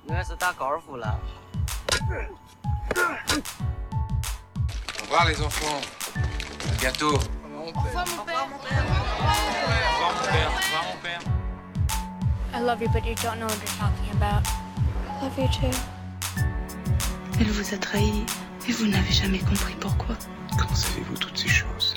应该是打高尔夫了。 Au revoir les enfants. À bientôt. Au revoir mon père. Au revoir mon père. Au revoir mon père. I love you, but you don't know what you're talking about. I love you too. Elle vous a trahi et vous n'avez jamais compris pourquoi. Comment savez-vous toutes ces choses?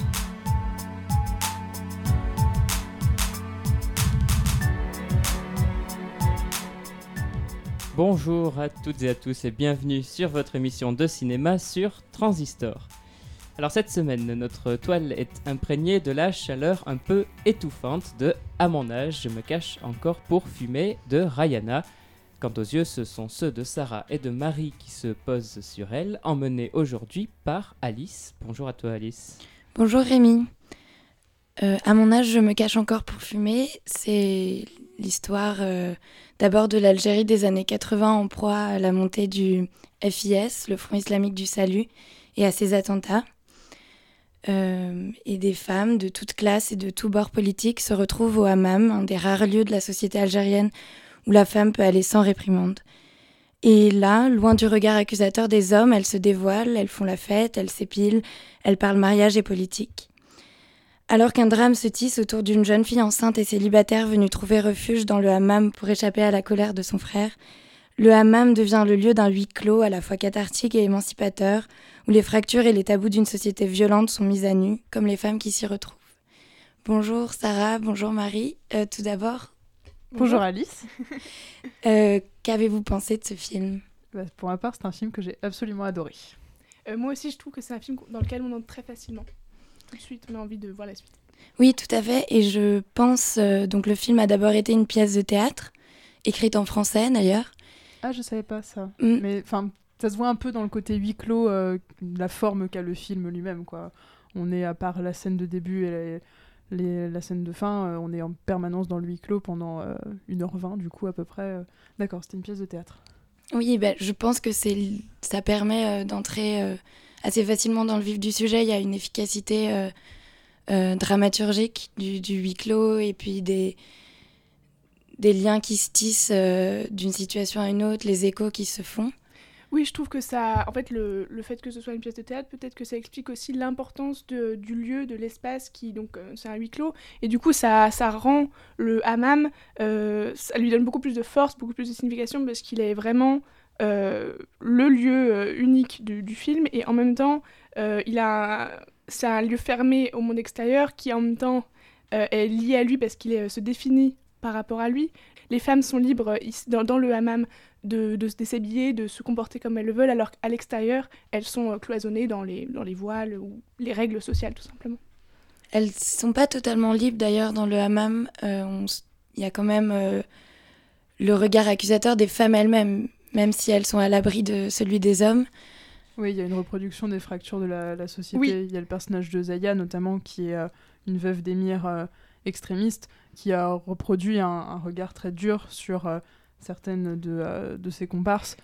Bonjour à toutes et à tous et bienvenue sur votre émission de cinéma sur Transistor. Alors cette semaine, notre toile est imprégnée de la chaleur un peu étouffante de « À mon âge, je me cache encore pour fumer » de Rihanna. Quant aux yeux, ce sont ceux de Sarah et de Marie qui se posent sur elle, emmenés aujourd'hui par Alice. Bonjour à toi Alice. Bonjour Rémi. À mon âge, je me cache encore pour fumer. C'est l'histoire d'abord de l'Algérie des années 80 en proie à la montée du FIS, le Front islamique du salut, et à ses attentats. Et des femmes de toutes classes et de tous bords politiques se retrouvent au hammam, un des rares lieux de la société algérienne où la femme peut aller sans réprimande. Et là, loin du regard accusateur des hommes, elles se dévoilent, elles font la fête, elles s'épilent, elles parlent mariage et politique. Alors qu'un drame se tisse autour d'une jeune fille enceinte et célibataire venue trouver refuge dans le hammam pour échapper à la colère de son frère, le hammam devient le lieu d'un huis clos à la fois cathartique et émancipateur, où les fractures et les tabous d'une société violente sont mis à nu, comme les femmes qui s'y retrouvent. Bonjour Sarah, bonjour Marie. Tout d'abord, Bonjour Alice. Qu'avez-vous pensé de ce film ? Pour ma part, c'est un film que j'ai absolument adoré. Moi aussi, je trouve que c'est un film dans lequel on entre très facilement. Tout de suite, on a envie de voir la suite. Oui, tout à fait. Et je pense, donc le film a d'abord été une pièce de théâtre, écrite en français d'ailleurs. Ah, je savais pas ça. Mais enfin, ça se voit un peu dans le côté huis clos, la forme qu'a le film lui-même, quoi. On est, à part la scène de début et la scène de fin, on est en permanence dans le huis clos pendant 1h20, du coup, à peu près. D'accord, c'était une pièce de théâtre. Oui, je pense que ça permet d'entrer assez facilement dans le vif du sujet. Il y a une efficacité dramaturgique du huis clos et puis des liens qui se tissent d'une situation à une autre, les échos qui se font. Oui, je trouve que ça... En fait, le fait que ce soit une pièce de théâtre, peut-être que ça explique aussi l'importance du lieu, de l'espace, qui donc c'est un huis clos. Et du coup, ça rend le hammam, ça lui donne beaucoup plus de force, beaucoup plus de signification, parce qu'il est vraiment le lieu unique du film. Et en même temps, c'est un lieu fermé au monde extérieur qui, en même temps, est lié à lui parce qu'il se définit par rapport à lui. Les femmes sont libres dans le hammam de se déshabiller, de se comporter comme elles le veulent, alors qu'à l'extérieur, elles sont cloisonnées dans les voiles ou les règles sociales, tout simplement. Elles ne sont pas totalement libres, d'ailleurs, dans le hammam. Il y a quand même le regard accusateur des femmes elles-mêmes, même si elles sont à l'abri de celui des hommes. Oui, il y a une reproduction des fractures de la société. Oui. Il y a le personnage de Zaya, notamment, qui est une veuve d'émir extrémiste, qui a reproduit un regard très dur sur certaines de ses comparses,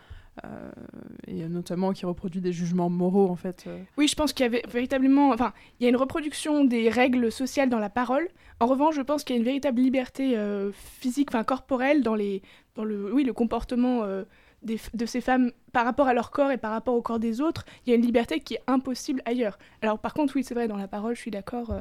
et notamment qui reproduit des jugements moraux, en fait. Oui, je pense qu'il y avait véritablement... Enfin, il y a une reproduction des règles sociales dans la parole. En revanche, je pense qu'il y a une véritable liberté physique, corporelle, dans le comportement de ces femmes par rapport à leur corps et par rapport au corps des autres. Il y a une liberté qui est impossible ailleurs. Alors, par contre, oui, c'est vrai, dans la parole, je suis d'accord,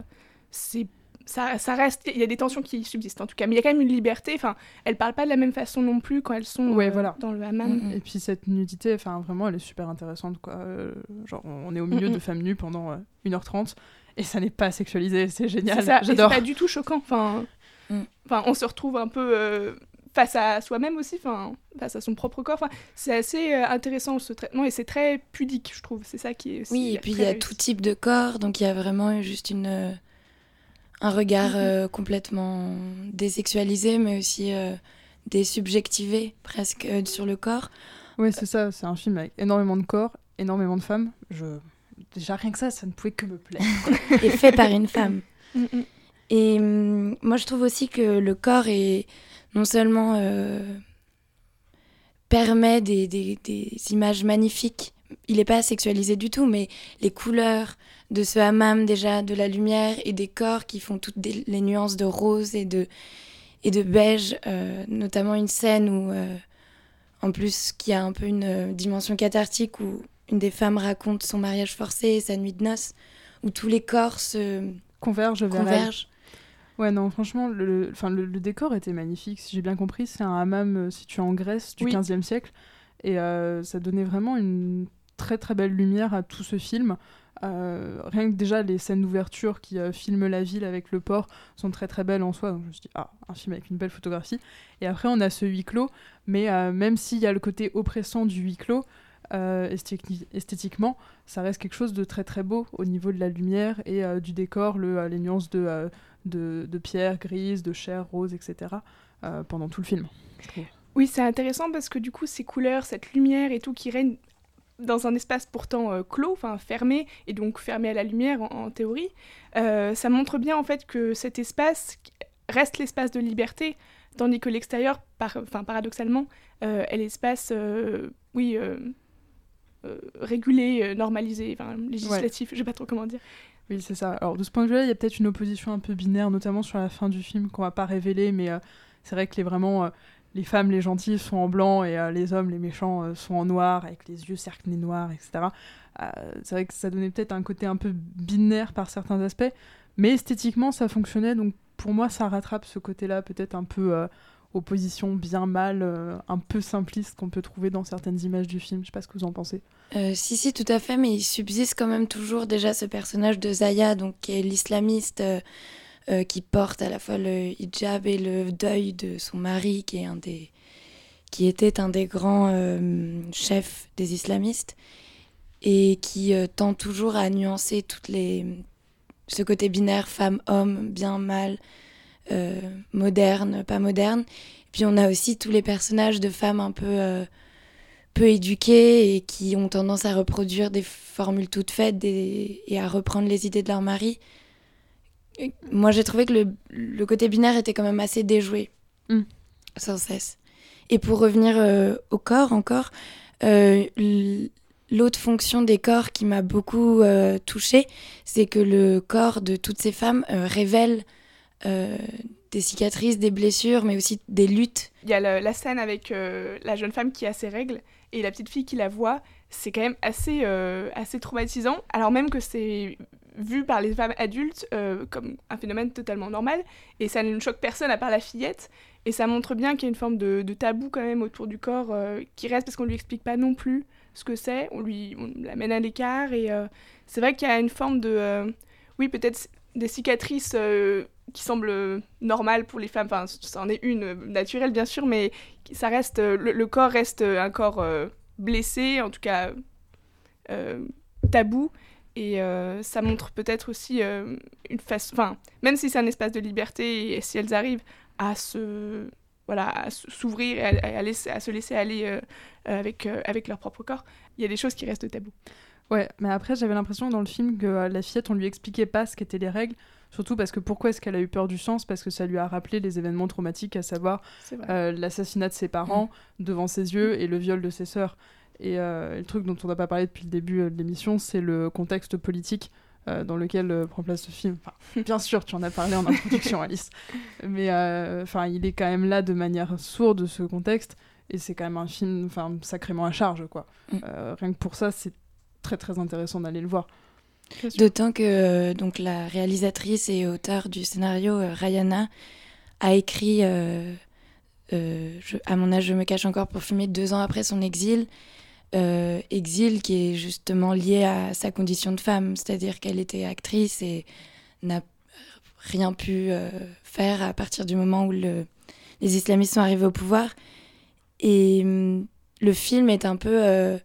ça reste, il y a des tensions qui subsistent en tout cas, mais il y a quand même une liberté. Enfin, elles parlent pas de la même façon non plus quand elles sont dans le hammam. Et puis cette nudité, vraiment, elle est super intéressante, quoi. Genre, on est au milieu de femmes nues pendant 1h30 et ça n'est pas sexualisé, c'est génial. J'adore. Et c'est pas du tout choquant. On se retrouve un peu face à soi-même aussi, face à son propre corps. C'est assez intéressant ce traitement et c'est très pudique, je trouve. C'est ça qui est aussi. Oui, et puis il y a tout type de corps, donc il y a vraiment juste un regard complètement désexualisé, mais aussi désubjectivé presque sur le corps. Oui, c'est ça, c'est un film avec énormément de corps, énormément de femmes. Déjà, rien que ça ne pouvait que me plaire. Et fait par une femme. Et moi, je trouve aussi que le corps est non seulement permet des images magnifiques, il n'est pas sexualisé du tout, mais les couleurs de ce hammam, déjà, de la lumière et des corps qui font toutes les nuances de rose et de beige, notamment une scène où En plus, qui a un peu une dimension cathartique où une des femmes raconte son mariage forcé et sa nuit de noces, où tous les corps se convergent vers convergent. Ouais, non, franchement, le décor était magnifique. Si j'ai bien compris, c'est un hammam situé en Grèce du XVe siècle. Et ça donnait vraiment une très très belle lumière à tout ce film. Rien que déjà les scènes d'ouverture qui filment la ville avec le port sont très très belles en soi. Donc je me suis dit, un film avec une belle photographie. Et après, on a ce huis clos. Mais même s'il y a le côté oppressant du huis clos, esthétiquement, ça reste quelque chose de très très beau au niveau de la lumière et du décor, les nuances de pierre grise, de chair rose, etc. Pendant tout le film, je trouve. Oui, c'est intéressant parce que du coup, ces couleurs, cette lumière et tout qui règne dans un espace pourtant clos, enfin fermé, et donc fermé à la lumière en théorie, ça montre bien en fait que cet espace reste l'espace de liberté, tandis que l'extérieur, paradoxalement, est l'espace, régulé, normalisé, législatif, je sais pas trop comment dire. Oui, c'est ça. Alors de ce point de vue-là, il y a peut-être une opposition un peu binaire, notamment sur la fin du film, qu'on va pas révéler, mais c'est vrai que les femmes, les gentilles sont en blanc et les hommes, les méchants, sont en noir, avec les yeux cerclés noirs, etc. C'est vrai que ça donnait peut-être un côté un peu binaire par certains aspects, mais esthétiquement, ça fonctionnait, donc pour moi, ça rattrape ce côté-là, peut-être un peu opposition bien-mal, un peu simpliste qu'on peut trouver dans certaines images du film. Je sais pas ce que vous en pensez. Si, tout à fait, mais il subsiste quand même toujours déjà ce personnage de Zaya, donc, qui est l'islamiste qui porte à la fois le hijab et le deuil de son mari, qui était un des grands chefs des islamistes, et qui tend toujours à nuancer ce côté binaire femme-homme, bien-mal, moderne, pas moderne. Puis on a aussi tous les personnages de femmes un peu éduquées et qui ont tendance à reproduire des formules toutes faites et à reprendre les idées de leur mari. Moi, j'ai trouvé que le côté binaire était quand même assez déjoué, sans cesse. Et pour revenir au corps encore, l'autre fonction des corps qui m'a beaucoup touchée, c'est que le corps de toutes ces femmes révèle des cicatrices, des blessures, mais aussi des luttes. Il y a la scène avec la jeune femme qui a ses règles et la petite fille qui la voit. C'est quand même assez traumatisant, alors même que c'est vu par les femmes adultes comme un phénomène totalement normal, et ça ne choque personne à part la fillette, et ça montre bien qu'il y a une forme de tabou quand même autour du corps qui reste, parce qu'on lui explique pas non plus ce que c'est, on l'amène à l'écart, et c'est vrai qu'il y a une forme de... peut-être des cicatrices qui semblent normales pour les femmes, enfin ça en est une naturelle bien sûr, mais ça reste, le corps reste un corps blessé, en tout cas tabou, et ça montre peut-être aussi une façon, enfin même si c'est un espace de liberté et si elles arrivent à s'ouvrir et à se laisser aller avec leur propre corps, il y a des choses qui restent tabous. Ouais, mais après j'avais l'impression dans le film que la fillette, on lui expliquait pas ce qu'étaient les règles, surtout parce que pourquoi est-ce qu'elle a eu peur du sang, parce que ça lui a rappelé les événements traumatiques, à savoir l'assassinat de ses parents devant ses yeux et le viol de ses sœurs. Et le truc dont on n'a pas parlé depuis le début de l'émission, c'est le contexte politique dans lequel prend place ce film. Enfin, bien sûr, tu en as parlé en introduction, Alice, mais il est quand même là de manière sourde, ce contexte, et c'est quand même un film sacrément à charge, quoi. Rien que pour ça, c'est très très intéressant d'aller le voir. D'autant que donc la réalisatrice et auteure du scénario, Rayana, a écrit à mon âge je me cache encore pour fumer 2 ans après son exil, exil qui est justement lié à sa condition de femme, c'est-à-dire qu'elle était actrice et n'a rien pu faire à partir du moment où les islamistes sont arrivés au pouvoir. Et le film est un peu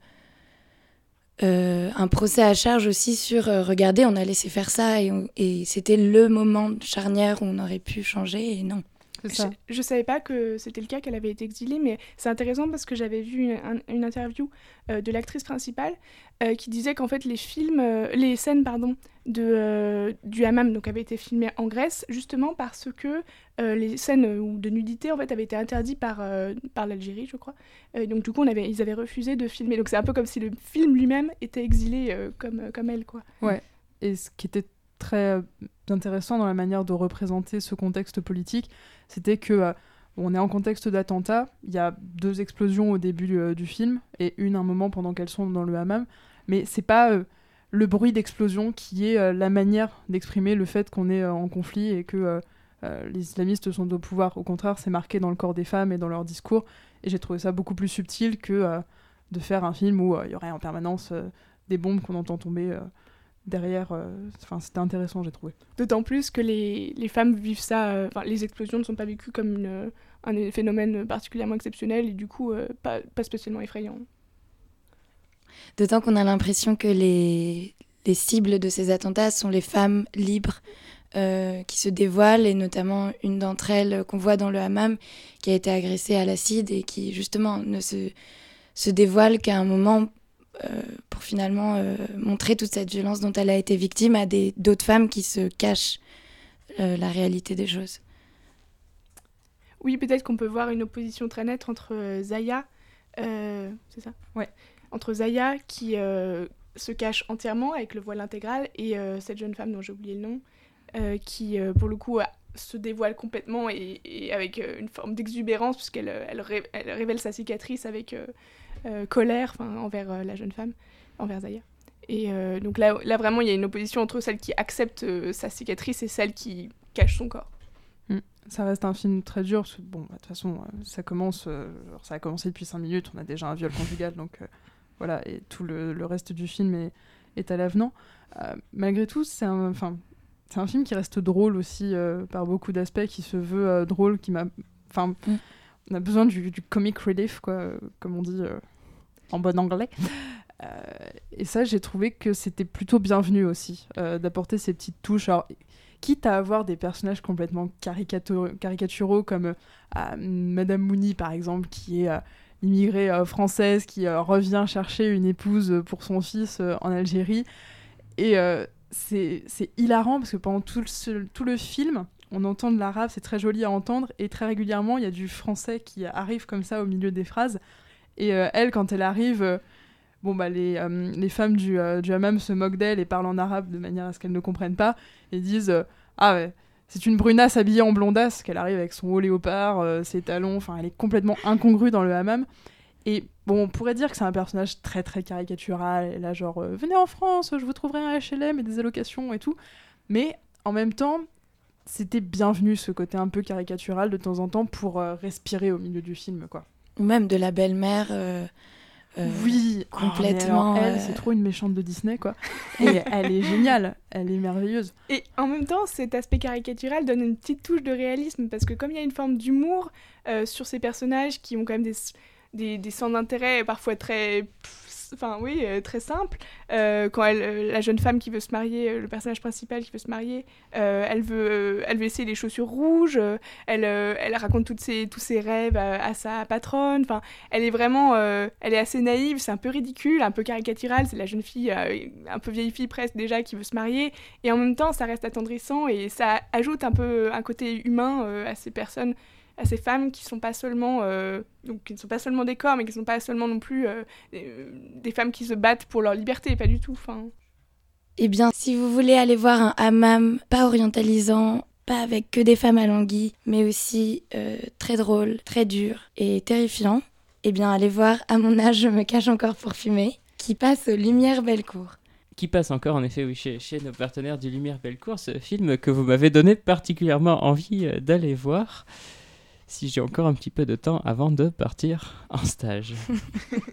un procès à charge aussi sur regardez, on a laissé faire ça et c'était le moment charnière où on aurait pu changer, et non. Je savais pas que c'était le cas, qu'elle avait été exilée, mais c'est intéressant parce que j'avais vu une interview de l'actrice principale qui disait qu'en fait les scènes du hammam donc avaient été filmées en Grèce justement parce que les scènes de nudité en fait avaient été interdites par l'Algérie, je crois. Donc du coup ils avaient refusé de filmer. Donc c'est un peu comme si le film lui-même était exilé comme elle, quoi. Ouais. Et ce qui était très intéressant dans la manière de représenter ce contexte politique, c'était que On est en contexte d'attentat, il y a 2 explosions au début du film, et un moment pendant qu'elles sont dans le hammam, mais c'est pas le bruit d'explosion qui est la manière d'exprimer le fait qu'on est en conflit et que les islamistes sont au pouvoir. Au contraire, c'est marqué dans le corps des femmes et dans leur discours, et j'ai trouvé ça beaucoup plus subtil que de faire un film où il y aurait en permanence des bombes qu'on entend tomber derrière. Enfin, c'était intéressant, j'ai trouvé. D'autant plus que les femmes vivent ça, les explosions ne sont pas vécues comme un phénomène particulièrement exceptionnel et du coup pas spécialement effrayant. D'autant qu'on a l'impression que les cibles de ces attentats sont les femmes libres qui se dévoilent, et notamment une d'entre elles qu'on voit dans le hammam qui a été agressée à l'acide et qui justement ne se dévoile qu'à un moment pour finalement montrer toute cette violence dont elle a été victime à d'autres femmes qui se cachent la réalité des choses. Oui, peut-être qu'on peut voir une opposition très nette entre Zaya, c'est ça ? Ouais. Entre Zaya qui se cache entièrement avec le voile intégral et cette jeune femme dont j'ai oublié le nom, qui pour le coup se dévoile complètement et avec une forme d'exubérance puisqu'elle révèle sa cicatrice avec colère envers la jeune femme, envers Zaya. Et donc là vraiment il y a une opposition entre celle qui accepte sa cicatrice et celle qui cache son corps. Ça reste un film très dur, parce que bon, de toute façon, ça a commencé depuis 5 minutes, on a déjà un viol conjugal, donc voilà, et tout le reste du film est à l'avenant. Malgré tout, c'est un film qui reste drôle aussi, par beaucoup d'aspects, qui se veut drôle, on a besoin du comic relief, quoi, comme on dit en bon anglais. Et ça, j'ai trouvé que c'était plutôt bienvenu aussi, d'apporter ces petites touches. Alors, quitte à avoir des personnages complètement caricaturaux comme Madame Mouni, par exemple, qui est l'immigrée française qui revient chercher une épouse pour son fils en Algérie. Et c'est hilarant parce que pendant tout le film, on entend de l'arabe, c'est très joli à entendre, et très régulièrement, il y a du français qui arrive comme ça au milieu des phrases. Et elle, quand elle arrive... les femmes du hammam se moquent d'elle et parlent en arabe de manière à ce qu'elles ne comprennent pas et disent ah ouais, c'est une brunasse habillée en blondasse, qu'elle arrive avec son haut léopard, ses talons, enfin elle est complètement incongrue dans le hammam. Et bon, on pourrait dire que c'est un personnage très très caricatural, et là genre venez en France, je vous trouverai un HLM et des allocations et tout, mais en même temps c'était bienvenu ce côté un peu caricatural de temps en temps pour respirer au milieu du film, quoi. Ou même de la belle-mère oui, complètement. Elle, c'est trop une méchante de Disney, quoi. Et elle est géniale, elle est merveilleuse. Et en même temps, cet aspect caricatural donne une petite touche de réalisme, parce que comme il y a une forme d'humour sur ces personnages qui ont quand même des centres d'intérêt parfois très simple. Quand la jeune femme qui veut se marier, le personnage principal qui veut se marier, elle veut essayer les chaussures rouges, elle raconte tous ses rêves à sa patronne. Enfin, elle est vraiment, elle est assez naïve, c'est un peu ridicule, un peu caricatural. C'est la jeune fille, un peu vieille fille presque déjà, qui veut se marier. Et en même temps, ça reste attendrissant et ça ajoute un peu un côté humain à ces personnes, à ces femmes qui sont pas seulement qui ne sont pas seulement des corps, mais qui ne sont pas seulement non plus des femmes qui se battent pour leur liberté, pas du tout. Eh bien, si vous voulez aller voir un hammam pas orientalisant, pas avec que des femmes alanguies, mais aussi très drôle, très dur et terrifiant, eh bien allez voir À mon âge, je me cache encore pour fumer, qui passe aux Lumières Bellecour. Qui passe encore, en effet, oui, chez nos partenaires du Lumière Bellecour, ce film que vous m'avez donné particulièrement envie d'aller voir, si j'ai encore un petit peu de temps avant de partir en stage.